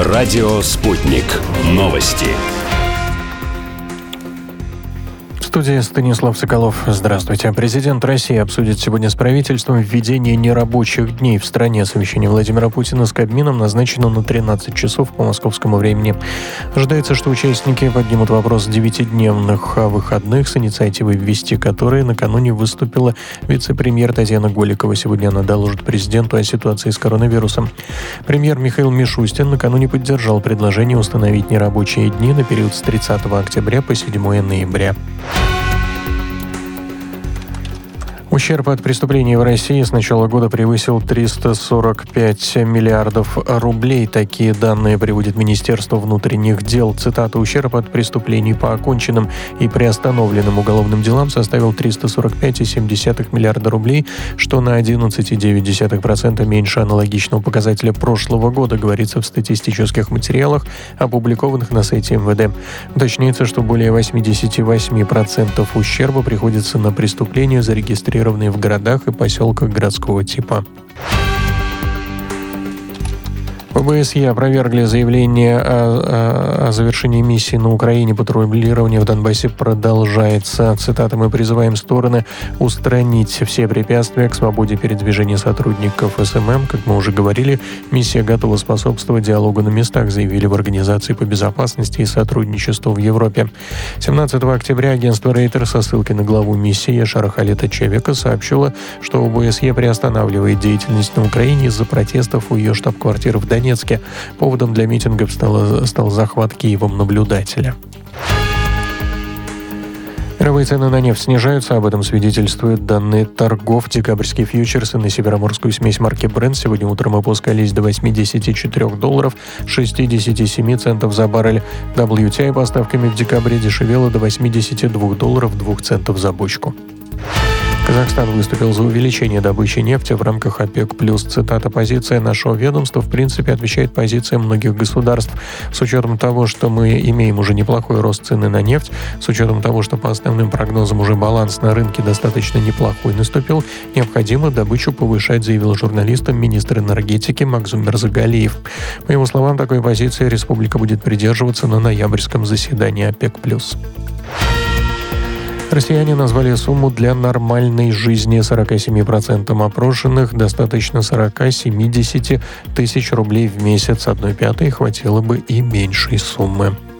Радио «Спутник». Новости. В студии Станислав Соколов. Здравствуйте. Президент России обсудит сегодня с правительством введение нерабочих дней в стране. Совещание Владимира Путина с Кабмином назначено на 13 часов по московскому времени. Ожидается, что участники поднимут вопрос 9-дневных выходных, с инициативой ввести которые накануне выступила вице-премьер Татьяна Голикова. Сегодня она доложит президенту о ситуации с коронавирусом. Премьер Михаил Мишустин накануне поддержал предложение установить нерабочие дни на период с 30 октября по 7 ноября. Ущерб от преступлений в России с начала года превысил 345 миллиардов рублей. Такие данные приводит Министерство внутренних дел. Цитата: «Ущерб от преступлений по оконченным и приостановленным уголовным делам составил 345,7 миллиарда рублей, что на 11,9% меньше аналогичного показателя прошлого года», говорится в статистических материалах, опубликованных на сайте МВД. Уточняется, что более 88% ущерба приходится на преступления, зарегистрированные в городах и поселках городского типа. ОБСЕ опровергли заявление о завершении миссии на Украине. Патрулирование в Донбассе продолжается. Цитата: «Мы призываем стороны устранить все препятствия к свободе передвижения сотрудников СММ. Как мы уже говорили, миссия готова способствовать диалогу на местах», заявили в Организации по безопасности и сотрудничеству в Европе. 17 октября агентство Reuters со ссылкой на главу миссии Яшара Халета-Чевека сообщило, что ОБСЕ приостанавливает деятельность на Украине из-за протестов у ее штаб-квартиры в Донецке. Поводом для митингов стал захват Киевом наблюдателя. Мировые цены на нефть снижаются, об этом свидетельствуют данные торгов. Декабрьские фьючерсы на североморскую смесь марки Brent сегодня утром опускались до $84 67 центов за баррель. WTI поставками в декабре дешевело до $82 2 центов за бочку. Казахстан выступил за увеличение добычи нефти в рамках ОПЕК+. Цитата: «Позиция нашего ведомства в принципе отвечает позициям многих государств. С учетом того, что мы имеем уже неплохой рост цены на нефть, с учетом того, что по основным прогнозам уже баланс на рынке достаточно неплохой наступил, необходимо добычу повышать», заявил журналистам министр энергетики Магзум Мирзагалиев. По его словам, такой позиции республика будет придерживаться на ноябрьском заседании ОПЕК+. Россияне назвали сумму для нормальной жизни. 47% опрошенных достаточно 40-70 тысяч рублей в месяц. 1/5 хватило бы и меньшей суммы.